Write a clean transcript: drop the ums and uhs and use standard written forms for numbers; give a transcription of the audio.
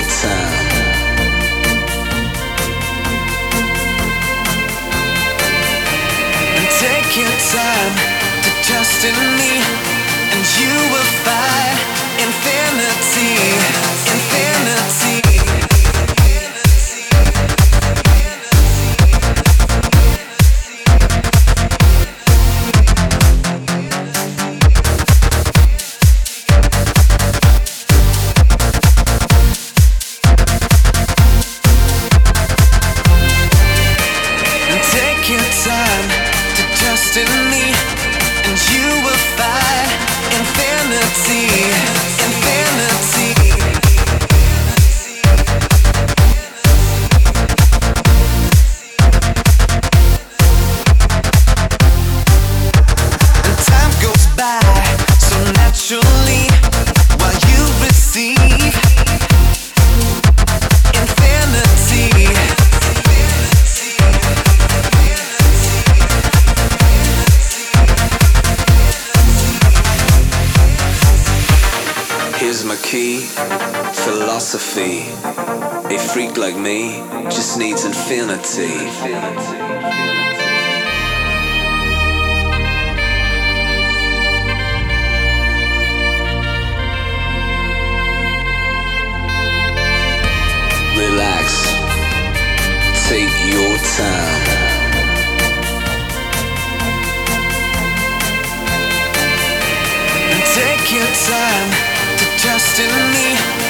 time. And take your time to trust in me, and you will find infinity, infinity. Take your time to trust in me, and you will find infinity, infinity. And time goes by so naturally while you receive infinity. Here's my key, philosophy. A freak like me just needs infinity. Relax, take your time. And take your time to trust in me,